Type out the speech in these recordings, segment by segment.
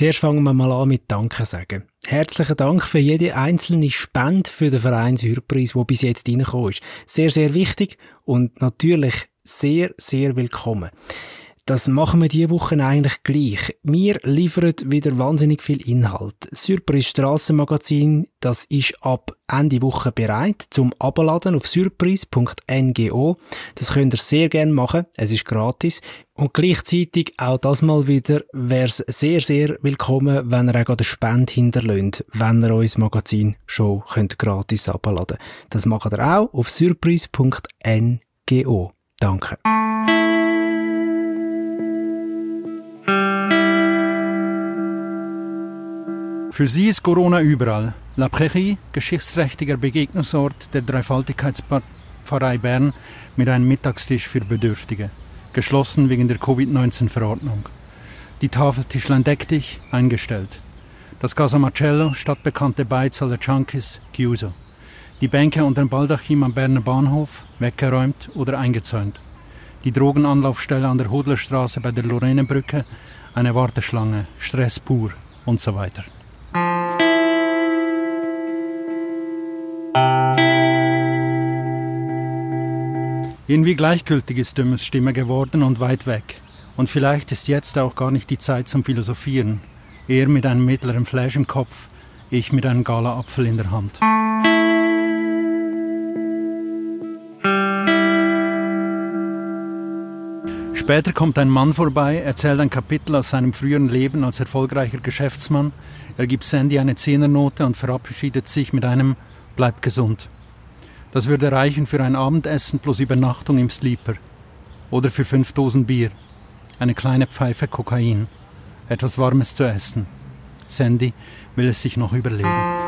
Zuerst fangen wir mal an mit Danke sagen. Herzlichen Dank für jede einzelne Spende für den Verein Surprise, die bis jetzt reingekommen ist. Sehr, sehr wichtig und natürlich sehr, sehr willkommen. Das machen wir diese Woche eigentlich gleich. Wir liefern wieder wahnsinnig viel Inhalt. Surprise Strassenmagazin, das ist ab Ende Woche bereit zum Abladen auf surprise.ngo. Das könnt ihr sehr gerne machen. Es ist gratis. Und gleichzeitig auch das mal wieder wäre es sehr, sehr willkommen, wenn ihr auch eine Spende hinterlässt, wenn ihr euer Magazin schon gratis abladen könnt. Das macht ihr auch auf surprise.ngo. Danke. Für sie ist Corona überall. La Prairie, geschichtsträchtiger Begegnungsort der Dreifaltigkeitspfarrei Bern mit einem Mittagstisch für Bedürftige. Geschlossen wegen der Covid-19-Verordnung. Die Tafel Tischlein deck dich, eingestellt. Das Casa Marcello, stadtbekannte Beiz aller Junkies, chiuso. Die Bänke unter dem Baldachim am Berner Bahnhof, weggeräumt oder eingezäunt. Die Drogenanlaufstelle an der Hodlerstraße bei der Lorenebrücke, eine Warteschlange, Stress pur und so weiter. Irgendwie gleichgültig ist Dümmes Stimme geworden und weit weg. Und vielleicht ist jetzt auch gar nicht die Zeit zum Philosophieren. Er mit einem mittleren Flash im Kopf, ich mit einem Gala-Apfel in der Hand. Später kommt ein Mann vorbei, erzählt ein Kapitel aus seinem früheren Leben als erfolgreicher Geschäftsmann. Er gibt Sandy eine Zehnernote und verabschiedet sich mit einem »Bleib gesund«. Das würde reichen für ein Abendessen plus Übernachtung im Sleeper. Oder für 5 Dosen Bier. Eine kleine Pfeife Kokain. Etwas Warmes zu essen. Sandy will es sich noch überlegen.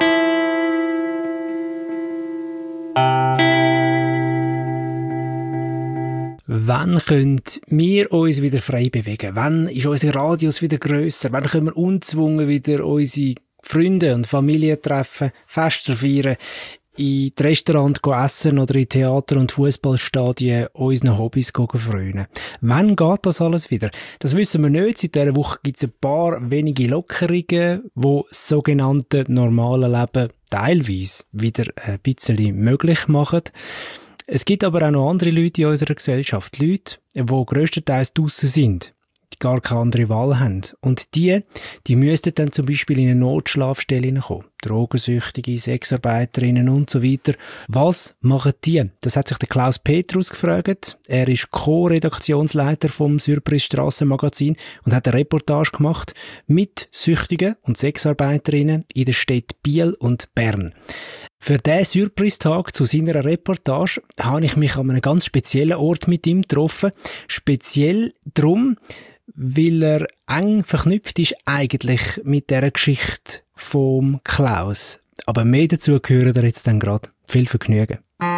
Wann können wir uns wieder frei bewegen? Wann ist unser Radius wieder grösser? Wann können wir ungezwungen wieder unsere Freunde und Familie treffen, Feste feiern, in die Restaurants essen oder in Theater- und Fußballstadien unseren Hobbys frönen? Wann geht das alles wieder? Das wissen wir nicht. Seit dieser Woche gibt es ein paar wenige Lockerungen, die das sogenannte normale Leben teilweise wieder ein bisschen möglich machen. Es gibt aber auch noch andere Leute in unserer Gesellschaft. Leute, die grösstenteils draussen sind, die gar keine andere Wahl haben. Und die müssten dann zum Beispiel in eine Notschlafstelle hineinkommen. Drogensüchtige, Sexarbeiterinnen und so weiter. Was machen die? Das hat sich der Klaus Petrus gefragt. Er ist Co-Redaktionsleiter vom Surprise Strassenmagazin und hat eine Reportage gemacht mit Süchtigen und Sexarbeiterinnen in den Städten Biel und Bern. Für diesen Surprise-Tag zu seiner Reportage habe ich mich an einem ganz speziellen Ort mit ihm getroffen. Speziell darum, weil er eng verknüpft ist eigentlich mit dieser Geschichte vom Klaus. Aber mehr dazu hören wir jetzt dann gerade. Viel Vergnügen.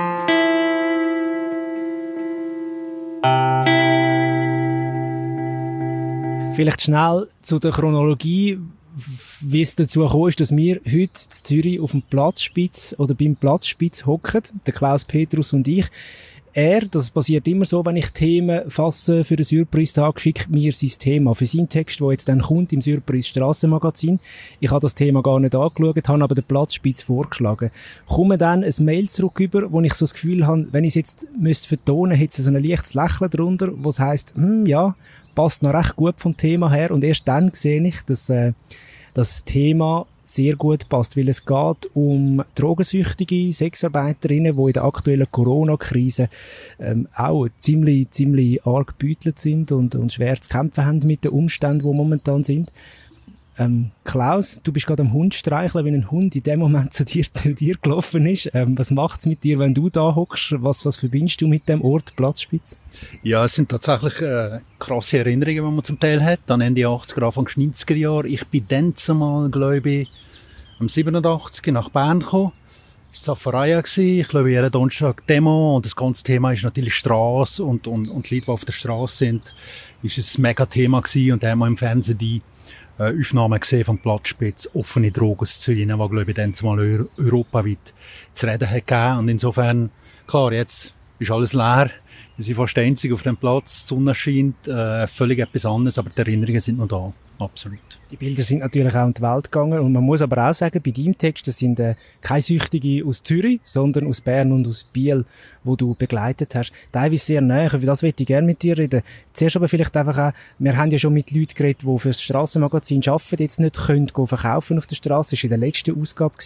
Vielleicht schnell zu der Chronologie, wie es dazu gekommen ist, dass wir heute in Zürich auf dem Platzspitz oder beim Platzspitz hocken, der Klaus Petrus und ich. Das passiert immer so, wenn ich Themen fasse für den Surprise-Tag, schickt mir sein Thema für seinen Text, der jetzt dann kommt im Surprise Strassenmagazin. Ich habe das Thema gar nicht angeschaut, habe aber den Platzspitz vorgeschlagen. Komme dann ein Mail zurück über, wo ich so das Gefühl habe, wenn ich es jetzt vertonen müsste, hätte es so ein leichtes Lächeln drunter, wo es heisst, ja, passt noch recht gut vom Thema her. Und erst dann sehe ich, dass das Thema sehr gut passt, weil es geht um drogensüchtige Sexarbeiterinnen, die in der aktuellen Corona-Krise auch ziemlich arg gebeutelt sind und schwer zu kämpfen haben mit den Umständen, die momentan sind. Klaus, du bist gerade am Hund streicheln, wenn ein Hund in dem Moment zu dir gelaufen ist. Was macht's mit dir, wenn du da hockst? Was verbindest du mit dem Ort Platzspitz? Ja, es sind tatsächlich krasse Erinnerungen, die man zum Teil hat. Dann Ende 80er, Anfang 90er Jahre. Ich bin dann zumal, glaube ich, am 87 nach Bern gekommen. Es war Safareia gsi. Ich glaube, jeden Donnerstag Demo. Und das ganze Thema ist natürlich Strasse und die Leute, die auf der Strasse sind, ist ein mega Thema gsi. Und da haben wir im Fernsehen die Aufnahmen gesehen vom Platzspitz, offene Drogenszenen, die, glaube ich, dann zumal europaweit zu reden hat gegeben. Und insofern, klar, jetzt ist alles leer. Wir sind fast einzig auf dem Platz, die Sonne scheint, völlig etwas anderes, aber die Erinnerungen sind noch da. absolut. Die Bilder sind natürlich auch in die Welt gegangen und man muss aber auch sagen, bei deinem Text, das sind keine Süchtige aus Zürich, sondern aus Bern und aus Biel, wo du begleitet hast. Teilweise sehr nahe, über das möchte ich gerne mit dir reden. Zuerst aber vielleicht einfach auch, wir haben ja schon mit Leuten geredet, die für das Strassenmagazin arbeiten, jetzt nicht können verkaufen auf der Straße. Das war in der letzten Ausgabe.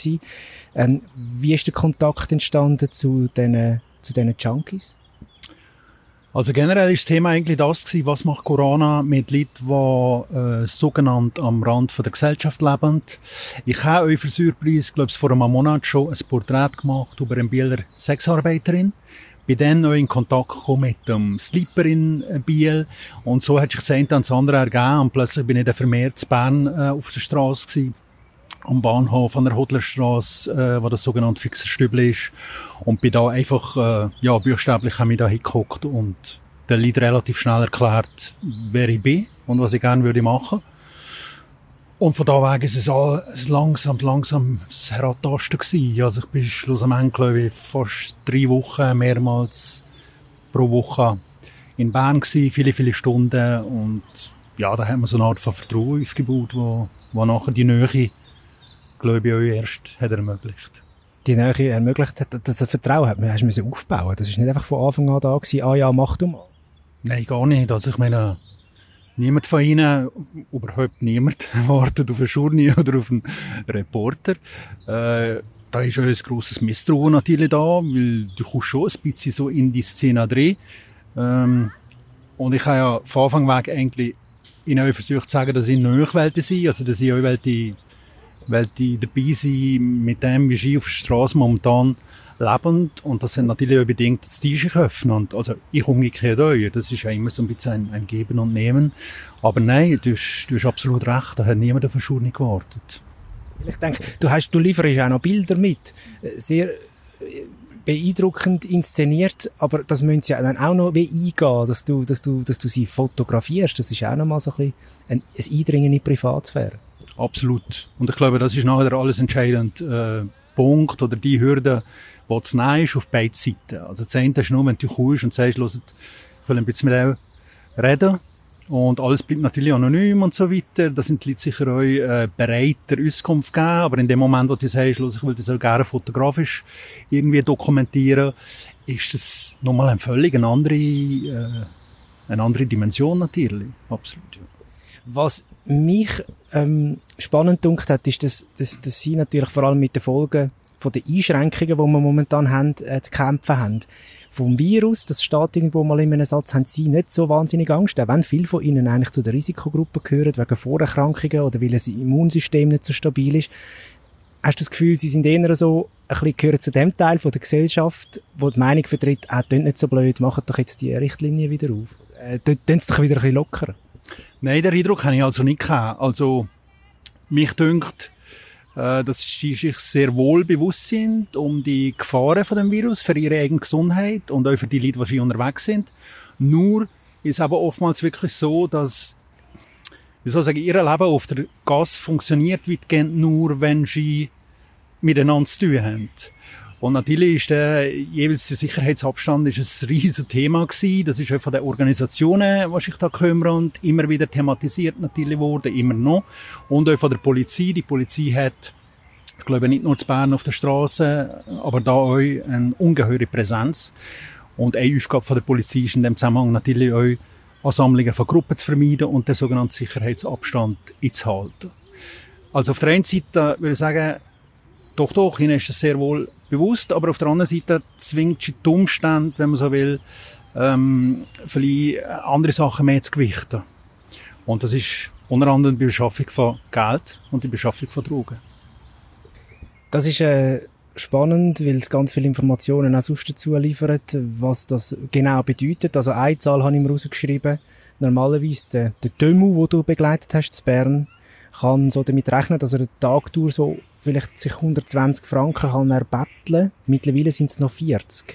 Wie ist der Kontakt entstanden zu diesen Junkies? Also generell ist das Thema eigentlich das gewesen, was macht Corona mit Leuten, die sogenannt am Rand von der Gesellschaft leben. Ich habe euch für Surprise, glaube ich, vor einem Monat schon ein Porträt gemacht über eine Bieler Sexarbeiterin. Bin dann noch in Kontakt gekommen mit dem Sleeper in Biel und so hat sich das eine und das andere ergeben und plötzlich bin ich dann vermehrt in Bern auf der Straße gewesen. Am Bahnhof an der Hodlerstrasse, wo das sogenannte Fixerstübli ist. Und bin da einfach, buchstäblich habe ich da hingeguckt und der Lied relativ schnell erklärt, wer ich bin und was ich gerne würde machen. Und von da weg ist es alles langsam das Herabtasten gewesen. Also ich bin schlussendlich, glaube ich, fast 3 Wochen mehrmals pro Woche in Bern gewesen, viele Stunden. Und ja, da hat man so eine Art von Vertrauen aufgebaut, wo nachher die Nähe, glaube ich, euch erst hat ermöglicht. Die Nähe ermöglicht hat, das Vertrauen hast du aufbauen. Das ist nicht einfach von Anfang an da gewesen, ja, mach du mal. Nein, gar nicht. Also ich meine, niemand von Ihnen, überhaupt niemand, wartet auf eine Journée oder auf einen Reporter. Da ist auch ein grosses Misstrauen natürlich da, weil du kommst schon ein bisschen so in die Szene drin. Und ich habe ja von Anfang weg eigentlich Ihnen auch versucht zu sagen, dass ich nicht wollte sein, also dass ich auch wollte dabei sein mit dem, wie sie auf der Straße momentan leben. Und das hat natürlich auch bedingt das Tisch öffnen. Und also ich umgekehrt auch. Das ist ja immer so ein bisschen ein Geben und Nehmen. Aber nein, du hast absolut recht. Da hat niemand auf eine Schule gewartet. Ich denke, du lieferst auch noch Bilder mit. Sehr beeindruckend inszeniert, aber das müssen sie ja dann auch noch wie eingehen, dass du sie fotografierst. Das ist auch noch mal so ein bisschen ein Eindringen in die Privatsphäre. Absolut. Und ich glaube, das ist nachher alles entscheidend Punkt oder die Hürde, die zu nehmen ist auf beiden Seiten. Also das eine ist nur, wenn du kommst und sagst, ich will ein bisschen mit euch reden und alles bleibt natürlich anonym und so weiter. Da sind die Leute sicher auch bereit, der Auskunft zu geben, aber in dem Moment, wo du sagst, ich will das auch gerne fotografisch irgendwie dokumentieren, ist das nochmal eine andere Dimension natürlich. Absolut, ja. Was mich spannend gedacht hat, ist, dass sie natürlich vor allem mit den Folgen von den Einschränkungen, die wir momentan haben, zu kämpfen haben. Vom Virus, das steht irgendwo mal in einem Satz, haben sie nicht so wahnsinnig Angst, auch wenn viele von ihnen eigentlich zu der Risikogruppe gehören, wegen Vorerkrankungen oder weil das Immunsystem nicht so stabil ist. Hast du das Gefühl, sie sind eher so ein bisschen gehören zu dem Teil von der Gesellschaft, wo die Meinung vertritt, tönt nicht so blöd, macht doch jetzt die Richtlinie wieder auf. Tönt es doch wieder ein bisschen lockerer. Nein, den Eindruck habe ich also nicht gehabt. Also, mich dünkt, dass sie sich sehr wohl bewusst sind um die Gefahren von dem Virus für ihre eigene Gesundheit und auch für die Leute, die sie unterwegs sind. Nur ist aber oftmals wirklich so, dass, ihr Leben auf der Gasse funktioniert weitgehend nur, wenn sie miteinander zu tun haben. Und natürlich ist jeweils der Sicherheitsabstand ist ein riesiges Thema gewesen. Das ist auch von den Organisationen, die sich da kümmern, immer wieder thematisiert natürlich worden, immer noch. Und auch von der Polizei. Die Polizei hat, ich glaube, nicht nur in Bern auf der Straße, aber da auch eine ungeheure Präsenz. Und eine Aufgabe von der Polizei ist in dem Zusammenhang natürlich auch, Ansammlungen von Gruppen zu vermeiden und den sogenannten Sicherheitsabstand einzuhalten. Also auf der einen Seite würde ich sagen, doch, ihnen ist das sehr wohl bewusst, aber auf der anderen Seite zwingt sie die Umstände, wenn man so will, vielleicht andere Sachen mehr zu gewichten. Und das ist unter anderem die Beschaffung von Geld und die Beschaffung von Drogen. Das ist spannend, weil es ganz viele Informationen auch sonst dazu liefert, was das genau bedeutet. Also eine Zahl habe ich mir rausgeschrieben. Normalerweise der Dömu, den du begleitet hast in Bern, kann so damit rechnen, dass er eine Tagtour so vielleicht sich 120 Franken kann erbetteln. Mittlerweile sind es noch 40.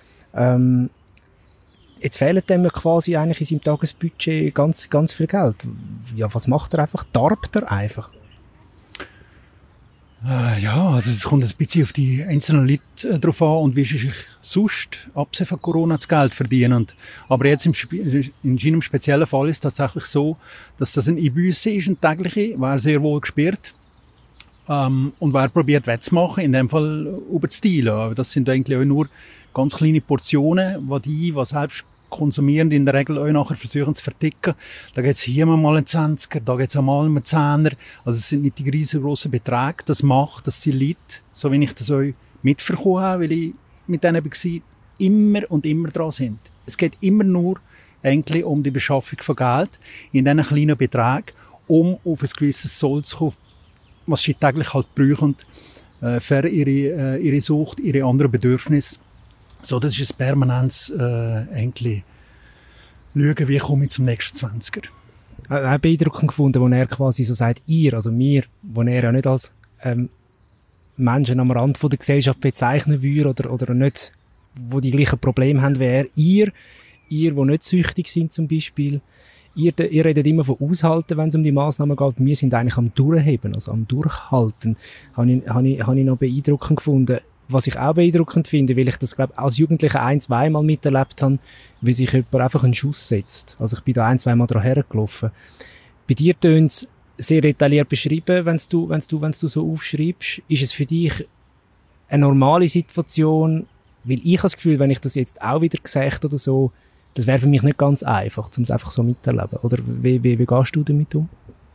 Jetzt fehlt dem ja quasi eigentlich in seinem Tagesbudget ganz viel Geld. Ja, was macht er einfach? Darbt er einfach? Ja, also es kommt ein bisschen auf die einzelnen Leute drauf an und wie sie sich sonst, abgesehen von Corona, das Geld verdienen. Aber jetzt in seinem speziellen Fall ist es tatsächlich so, dass das ein Einbüsse ist, ein tägliche, wer sehr wohl gespürt. Und wer probiert wettzumachen, in dem Fall über das Teilen. Aber das sind eigentlich auch nur ganz kleine Portionen, die selbst Konsumierende in der Regel auch nachher versuchen zu verticken. Da geht's hier mal einen 20er, da geht's einmal einen 10er. Also es sind nicht die riesengroßen Beträge. Das macht, dass die Leute, so wie ich das auch mitverkommen habe, weil ich mit denen war, immer und immer dran sind. Es geht immer nur eigentlich um die Beschaffung von Geld in diesen kleinen Beträgen, um auf ein gewisses Soll zu kommen, was sie täglich halt brauchen, für ihre Sucht, ihre anderen Bedürfnisse. So, das ist ein permanentes, eigentlich, schauen, wie komme ich zum nächsten 20er. Ich habe beeindruckend gefunden, wo er quasi so sagt, also wir, wo er ja nicht als, Menschen am Rand von der Gesellschaft bezeichnen würde oder nicht, wo die gleichen Probleme haben wie er. Ihr, die nicht süchtig sind zum Beispiel. Ihr redet immer von aushalten, wenn es um die Massnahmen geht. Wir sind eigentlich am Durchheben, also am Durchhalten. Habe ich noch beeindruckend gefunden. Was ich auch beeindruckend finde, weil ich das, glaube als Jugendlicher 1-2 Mal miterlebt habe, wie sich jemand einfach einen Schuss setzt. Also ich bin da 1-2 Mal dran hergelaufen. Bei dir tönt es sehr detailliert beschrieben, wenn du so aufschreibst. Ist es für dich eine normale Situation? Weil ich habe das Gefühl, wenn ich das jetzt auch wieder gesagt oder so, das wäre für mich nicht ganz einfach, um es einfach so miterleben. Oder wie gehst du damit um?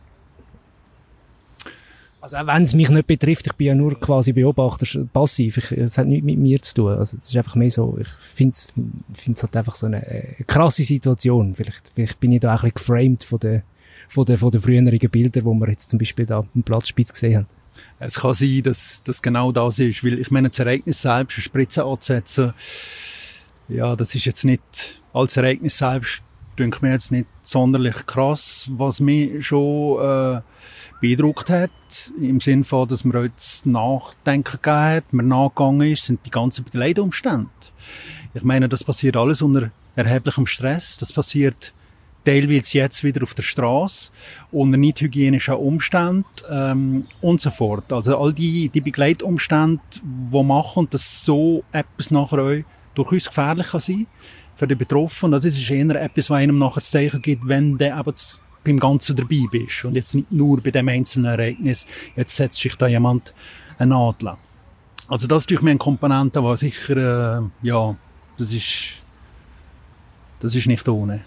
Also auch wenn es mich nicht betrifft, ich bin ja nur quasi Beobachter, passiv, es hat nichts mit mir zu tun. Also es ist einfach mehr so, ich finde es halt einfach so eine krasse Situation. Vielleicht bin ich da auch ein bisschen geframed von den früheren Bildern, die wir jetzt zum Beispiel da am Platzspitz gesehen haben. Es kann sein, dass das genau das ist, weil ich meine, das Ereignis selbst, eine Spritze anzusetzen, ja, das ist jetzt nicht, als Ereignis selbst, denke ich mir jetzt nicht sonderlich krass. Was mich schon beeindruckt hat, im Sinne von, dass man jetzt Nachdenken gegeben hat, man nachgegangen ist, sind die ganzen Begleitumstände. Ich meine, das passiert alles unter erheblichem Stress. Das passiert teilweise jetzt wieder auf der Straße, unter nicht hygienischen Umständen und so fort. Also all die Begleitumstände, die machen, dass so etwas nachher auch durchaus gefährlich kann sein für die Betroffenen. Das ist eher etwas, was einem nachher das Zeichen gibt, wenn du eben beim Ganzen dabei bist. Und jetzt nicht nur bei dem einzelnen Ereignis, jetzt setzt sich da jemand einen Nadel. Also das ist durch meine Komponente, die sicher, ja, das ist nicht ohne.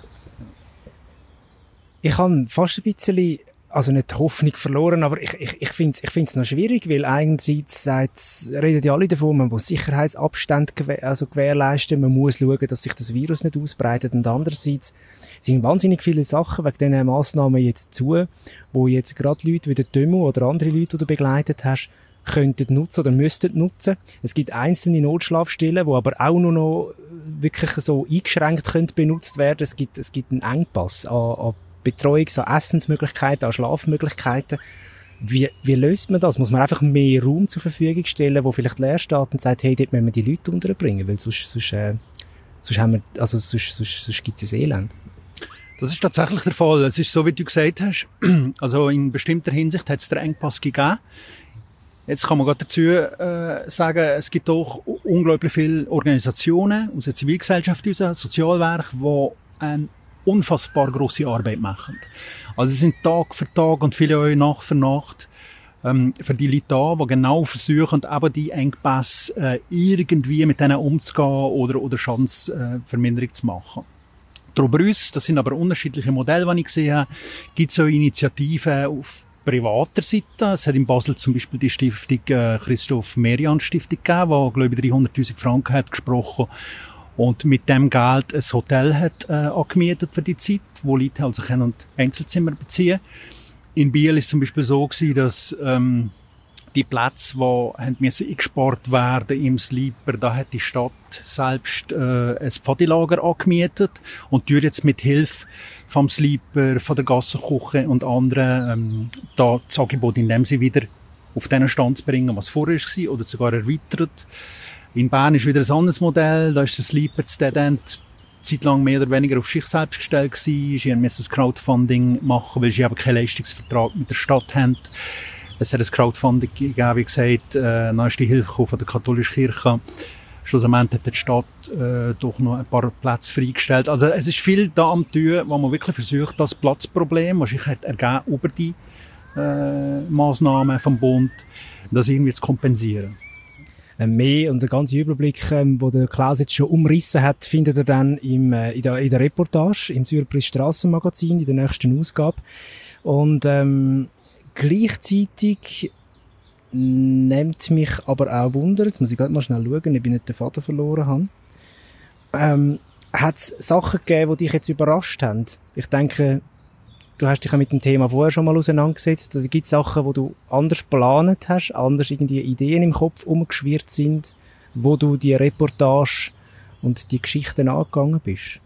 Ich habe fast ein bisschen, also nicht die Hoffnung verloren, aber ich finde es noch schwierig, weil einerseits reden ja alle davon, man muss Sicherheitsabstand gewährleisten, man muss schauen, dass sich das Virus nicht ausbreitet, und andererseits sind wahnsinnig viele Sachen wegen diesen Massnahmen jetzt zu, wo jetzt gerade Leute wie der Tömu oder andere Leute, die du begleitet hast, könnten nutzen oder müssten nutzen. Es gibt einzelne Notschlafstellen, die aber auch nur noch wirklich so eingeschränkt können benutzt werden. Es gibt einen Engpass an Betreuungs-, an Essensmöglichkeiten, an Schlafmöglichkeiten. Wie löst man das? Muss man einfach mehr Raum zur Verfügung stellen, wo vielleicht leer steht und sagt, hey, dort müssen wir die Leute unterbringen, weil sonst gibt es ein Elend. Das ist tatsächlich der Fall. Es ist so, wie du gesagt hast. Also in bestimmter Hinsicht hat es den Engpass gegeben. Jetzt kann man gerade dazu sagen, es gibt auch unglaublich viele Organisationen aus der Zivilgesellschaft, Sozialwerke, die eine unfassbar grosse Arbeit machen. Also es sind Tag für Tag und viele auch Nacht für Nacht für die Leute da, die genau versuchen, eben die Engpässe irgendwie mit denen umzugehen oder Schadensverminderung zu machen. Darüber hinaus, das sind aber unterschiedliche Modelle, die ich gesehen habe, gibt es auch Initiativen auf privater Seite. Es hat in Basel zum Beispiel die Stiftung Christoph Merian Stiftung gegeben, die, glaube ich, 300'000 Franken hat gesprochen und mit dem Geld ein Hotel hat angemietet für die Zeit, wo Leute also können Einzelzimmer beziehen. In Biel ist es zum Beispiel so gewesen, dass die Plätze, die müssen eingespart werden im Sleeper, da hat die Stadt selbst ein Pfadilager angemietet und durch jetzt mit Hilfe vom Sleeper, von der Gassenküche und anderen da das Angebot in dem sie wieder auf den Stand zu bringen, was vorher war, oder sogar erweitert. In Bern ist wieder ein anderes Modell, da ist der Sleeper zu Dead End zeitlang mehr oder weniger auf sich selbst gestellt gewesen. Sie mussten das Crowdfunding machen, weil sie aber keinen Leistungsvertrag mit der Stadt haben. Es hat ein Crowdfunding gegeben, wie gesagt, dann ist die Hilfe von der katholischen Kirche. Schlussendlich hat die Stadt doch noch ein paar Plätze freigestellt. Also es ist viel da am Tun, wo man wirklich versucht, das Platzproblem, was sich ergeben über die Massnahmen vom Bund, das irgendwie zu kompensieren. Mehr und der ganze Überblick, wo der Klaus jetzt schon umrissen hat, findet ihr dann in der Reportage im Surprise Strassenmagazin in der nächsten Ausgabe. Und gleichzeitig nimmt mich aber auch Wunder, jetzt muss ich gerade mal schnell schauen, ob ich nicht den Faden verloren habe. Hat es Sachen gegeben, die dich jetzt überrascht haben? Ich denke, du hast dich ja mit dem Thema vorher schon mal auseinandergesetzt. Also gibt es Sachen, die du anders geplant hast, anders irgendwie Ideen im Kopf umgeschwirrt sind, wo du die Reportage und die Geschichten angegangen bist?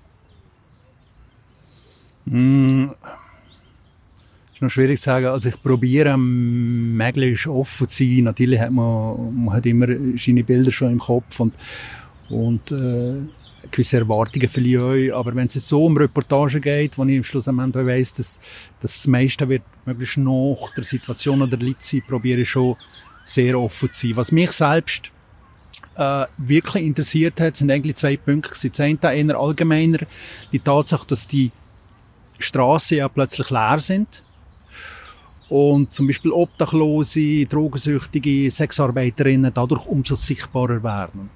Ist noch schwierig zu sagen. Also ich probiere möglichst offen zu sein. Natürlich hat man hat immer seine Bilder schon im Kopf und gewisse Erwartungen vielleicht auch. Aber wenn es jetzt so um Reportagen geht, wo ich am Schluss am Ende weiss, dass das meiste wird möglichst nach der Situation oder der Leute sein, probiere ich schon sehr offen zu sein. Was mich selbst wirklich interessiert hat, sind eigentlich 2 Punkte. Das eine eher allgemeiner, die Tatsache, dass die Strassen ja plötzlich leer sind. Und zum Beispiel Obdachlose, Drogensüchtige, Sexarbeiterinnen dadurch umso sichtbarer werden.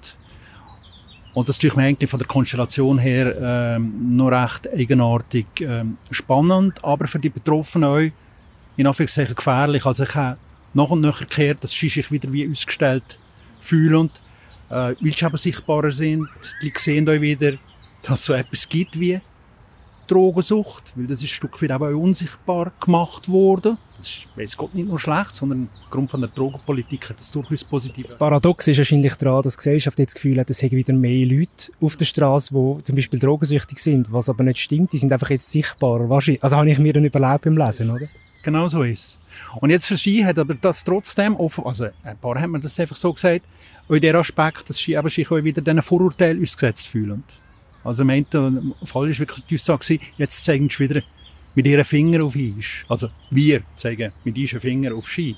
Und das ist mir eigentlich von der Konstellation her noch recht eigenartig spannend, aber für die Betroffenen auch in Anführungszeichen gefährlich. Also ich habe nach und nach erklärt, dass sie sich wieder wie ausgestellt fühlen, weil sie aber sichtbarer sind. Die sehen auch wieder, dass es so etwas gibt wie Drogensucht, weil das ist ein Stück weit auch unsichtbar gemacht worden. Das ist, weiss Gott, nicht nur schlecht, sondern aufgrund von der Drogenpolitik hat das durchaus positiv. Das Paradox ist wahrscheinlich daran, dass die Gesellschaft jetzt das Gefühl hat, es hätten wieder mehr Leute auf der Straße, die zum Beispiel drogensüchtig sind, was aber nicht stimmt. Die sind einfach jetzt sichtbarer. Also habe ich mir dann überlebt beim Lesen, oder? Genau so ist es. Und jetzt für sie hat aber das trotzdem offen, also ein paar haben mir das einfach so gesagt, auch in der Aspekt, dass sie aber sich auch wieder diesen Vorurteilen ausgesetzt fühlen. Also, der Fall war wirklich die Aussage, jetzt zeigen sie wieder mit ihren Fingern auf uns. Also, wir zeigen mit unseren Fingern auf sie.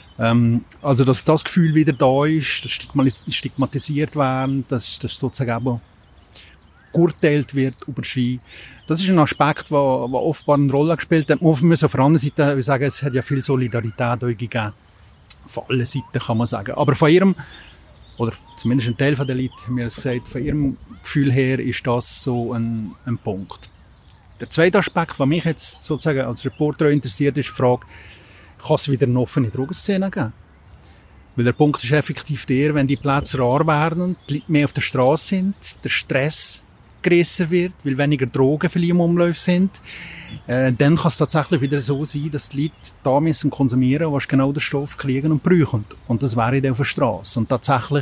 Also, dass das Gefühl wieder da ist, dass stigmatisiert werden, dass sozusagen auch geurteilt wird über sie. Das ist ein Aspekt, der offenbar eine Rolle gespielt hat. Man muss auf der anderen Seite sagen, es hat ja viel Solidarität gegeben. Von allen Seiten kann man sagen. Aber von ihrem, oder zumindest ein Teil der Leute haben mir das gesagt, von ihrem Gefühl her ist das so ein Punkt. Der zweite Aspekt, der mich jetzt sozusagen als Reporter interessiert, ist die Frage, kann es wieder eine offene Drogenszene geben? Weil der Punkt ist effektiv der, wenn die Plätze rar werden, die Leute mehr auf der Straße sind, der Stress grösser wird, weil weniger Drogen für im Umlauf sind, dann kann es tatsächlich wieder so sein, dass die Leute da müssen konsumieren, was genau den Stoff kriegen und brauchen. Und das wäre dann auf der Straße. Und tatsächlich,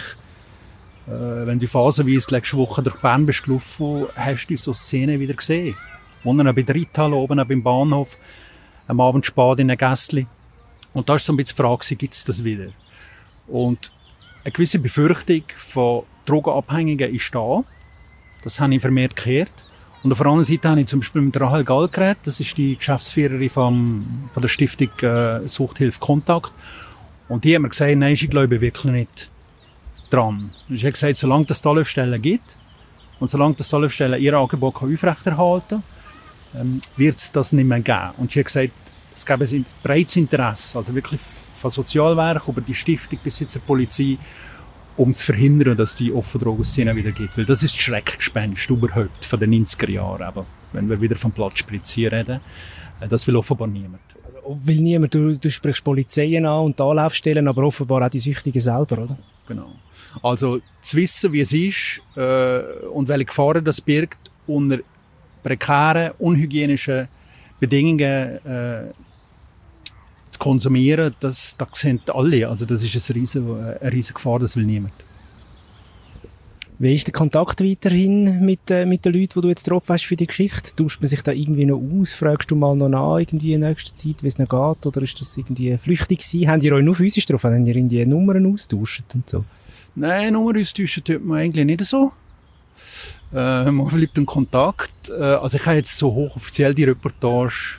wenn du phasenweise letzte Woche durch Bern bist gelaufen, hast du so Szenen wieder gesehen. Unten bei der Reithalle, oben beim Bahnhof, am Abend spät in einem Gässli. Und da ist so ein bisschen die Frage, gibt es das wieder? Und eine gewisse Befürchtung von Drogenabhängigen ist da. Das habe ich vermehrt gehört. Und auf der anderen Seite habe ich zum Beispiel mit Rahel Gall geredet. Das ist die Geschäftsführerin von der Stiftung Suchthilfe Kontakt. Und die hat mir gesagt, nein, ich glaube wirklich nicht dran. Sie hat gesagt, solange es Anlaufstellen gibt und solange das Anlaufstellen ihr Angebot aufrechterhalten kann, wird es das nicht mehr geben. Und sie hat gesagt, es gäbe ein breites Interesse, also wirklich von Sozialwerk über die Stiftung bis zur Polizei, um zu verhindern, dass die offene Drogenszene wieder gibt. Weil das ist das Schreckgespenst überhaupt von den 90er Jahren. Aber wenn wir wieder vom Platzspritzen reden, das will offenbar niemand. Also, will niemand, du sprichst Polizeien an und die Anlaufstellen, aber offenbar auch die Süchtigen selber, oder? Genau. Also zu wissen, wie es ist und welche Gefahren das birgt, unter prekären, unhygienischen Bedingungen zu konsumieren, das sehen alle. Also das ist eine riesige Gefahr, das will niemand. Wie ist der Kontakt weiterhin mit den Leuten, die du jetzt getroffen hast für die Geschichte? Tauscht man sich da irgendwie noch aus? Fragst du mal noch nach irgendwie in nächster Zeit, wie es noch geht? Oder ist das irgendwie flüchtig gewesen? Habt ihr euch nur physisch getroffen? Habt ihr irgendwie Nummern austauscht und so? Nein, Nummern austauschen tut man eigentlich nicht so. Man bleibt in Kontakt. Also ich habe jetzt so hochoffiziell die Reportage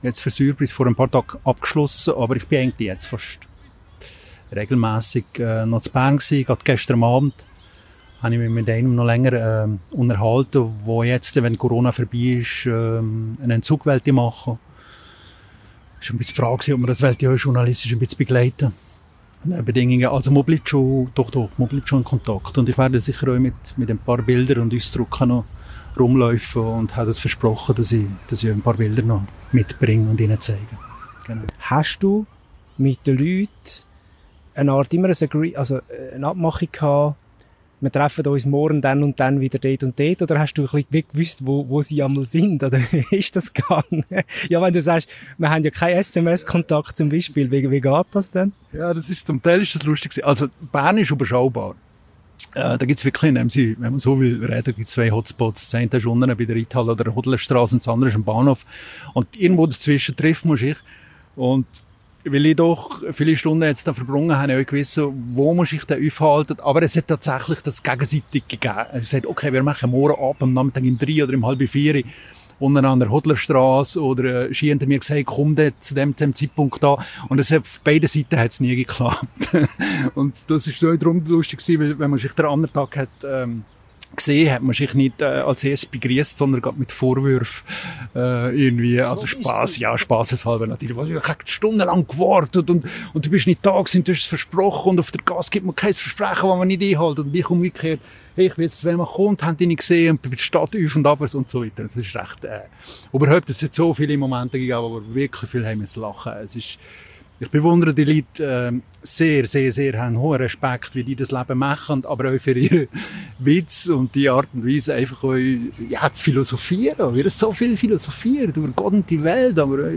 jetzt für Surprise vor ein paar Tagen abgeschlossen, aber ich bin eigentlich jetzt fast regelmässig noch zu Bern gewesen. Gerade gestern Abend habe ich mich mit einem noch länger unterhalten, wo jetzt, wenn Corona vorbei ist, einen Entzug machen wollte. Es war ein bisschen die Frage, ob man das journalistisch ein bisschen begleiten. Bedingungen. Also man bleibt schon in Kontakt. Und ich werde sicher auch mit ein paar Bildern und Ausdrücken noch rumlaufen und habe das versprochen, dass ich ein paar Bilder noch mitbringe und ihnen zeige. Genau. Hast du mit den Leuten eine Art immer eine Abmachung gehabt, wir treffen uns morgen dann und dann wieder dort und dort, oder hast du ein bisschen gewusst, wo sie einmal sind, oder wie ist das gegangen? Ja, wenn du sagst, wir haben ja keinen SMS-Kontakt zum Beispiel, wie geht das denn? Ja, zum Teil ist das lustig. Also, Bern ist überschaubar. Da gibt's wirklich, wenn man so will reden, gibt's 2 Hotspots. Das eine ist unten bei der Reithalle oder der Hodlerstrasse und das andere ist am Bahnhof. Und irgendwo dazwischen treffen muss ich. Und weil ich doch viele Stunden jetzt da verbrungen habe, habe ich auch gewusst, wo muss ich da aufhalten. Aber es hat tatsächlich das gegenseitig gegeben. Er hat gesagt, okay, wir machen morgen ab, am Nachmittag um 3 oder um 3:30 unten an der Hodlerstrasse, oder Ski hat mir gesagt, komm dort zu dem Zeitpunkt da. Und es hat, auf beiden Seiten hat es nie geklappt. Und das ist so darum lustig gewesen, weil wenn man sich den anderen Tag hat gesehen, hat man sich nicht als erstes begrüßt, sondern gerade mit Vorwürfen irgendwie, also spaßeshalber natürlich. Ich habe stundenlang gewartet und du bist nicht da gewesen, du hast es versprochen und auf der Gas gibt man kein Versprechen, das man nicht einhält. Und ich umgekehrt, hey, ich will jetzt, wenn man kommt, haben die nicht gesehen und bei der Stadt auf und ab und so weiter. Das ist recht, überhaupt, es hat so viele Momente gegeben, wo wir wirklich viel haben müssen lachen. Ich bewundere die Leute sehr, sehr, sehr, haben hohen Respekt, wie die das Leben machen, aber auch für ihre Witz und die Art und Weise einfach auch, ja, zu philosophieren. Wir haben so viel philosophiert über Gott und die Welt, aber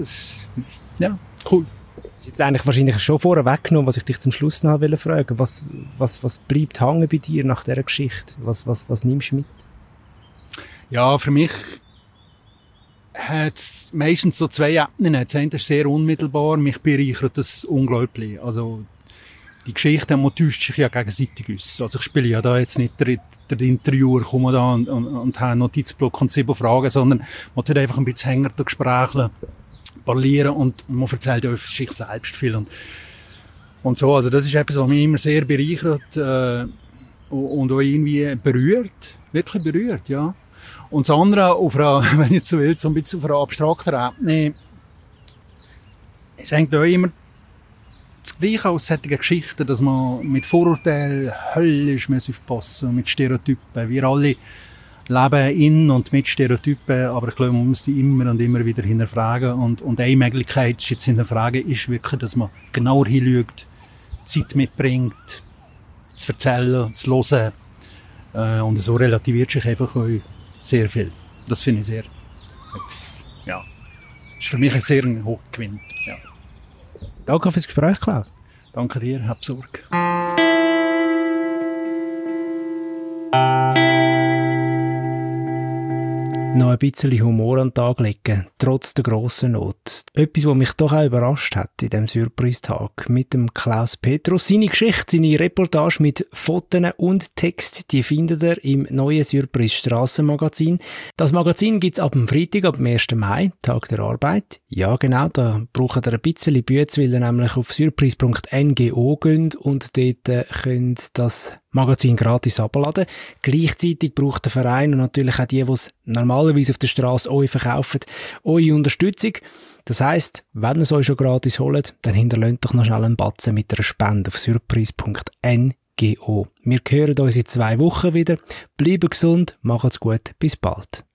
ja, cool. Das ist jetzt eigentlich wahrscheinlich schon vorher weggenommen, was ich dich zum Schluss noch fragen wollte. Was bleibt hängen bei dir nach dieser Geschichte? Was nimmst du mit? Ja, für mich hat meistens so 2 Ebenen. Das eine ist sehr unmittelbar, mich bereichert das unglaublich. Also, die Geschichte, man täuscht sich ja gegenseitig aus. Also, ich spiele ja da jetzt nicht der Interviewer, komme da und habe einen Notizblock und 7 Fragen, sondern man tut einfach ein bisschen hänger durch Gespräche parlieren und man erzählt ja über sich selbst viel und so. Also, das ist etwas, was mich immer sehr bereichert, und auch irgendwie berührt. Wirklich berührt, ja. Und das andere, wenn ich so will, so ein bisschen auf einer abstrakten Ebene, es hängt auch immer das Gleiche aus solchen Geschichten, dass man mit Vorurteilen höllisch aufpassen muss, mit Stereotypen. Wir alle leben in und mit Stereotypen, aber ich glaube, man muss die immer und immer wieder hinterfragen. Und eine Möglichkeit, jetzt zu hinterfragen, ist wirklich, dass man genauer hinschaut, Zeit mitbringt, zu erzählen, zu hören. Und so relativiert sich einfach auch sehr viel. Das finde ich sehr, ja, ist für mich ein sehr hoher Gewinn. Ja. Danke fürs Gespräch, Klaus. Danke dir, hab Sorge. Noch ein bisschen Humor an den Tag legen, trotz der grossen Not. Etwas, was mich doch auch überrascht hat in diesem Surprise-Tag mit dem Klaus Petrus. Seine Geschichte, seine Reportage mit Fotos und Text, die findet ihr im neuen Surprise Strassenmagazin. Das Magazin gibt's ab dem Freitag, ab dem 1. Mai, Tag der Arbeit. Ja, genau, da braucht ihr ein bisschen Bütze, weil ihr nämlich auf surprise.ngo geht und dort könnt das Magazin gratis abladen. Gleichzeitig braucht der Verein und natürlich auch die es normalerweise auf der Straße euch verkaufen, eure Unterstützung. Das heisst, wenn ihr es euch schon gratis holt, dann hinterlasst doch noch schnell einen Batzen mit einer Spende auf surprise.ngo. Wir hören uns in 2 Wochen wieder. Bleibt gesund, macht's gut, bis bald.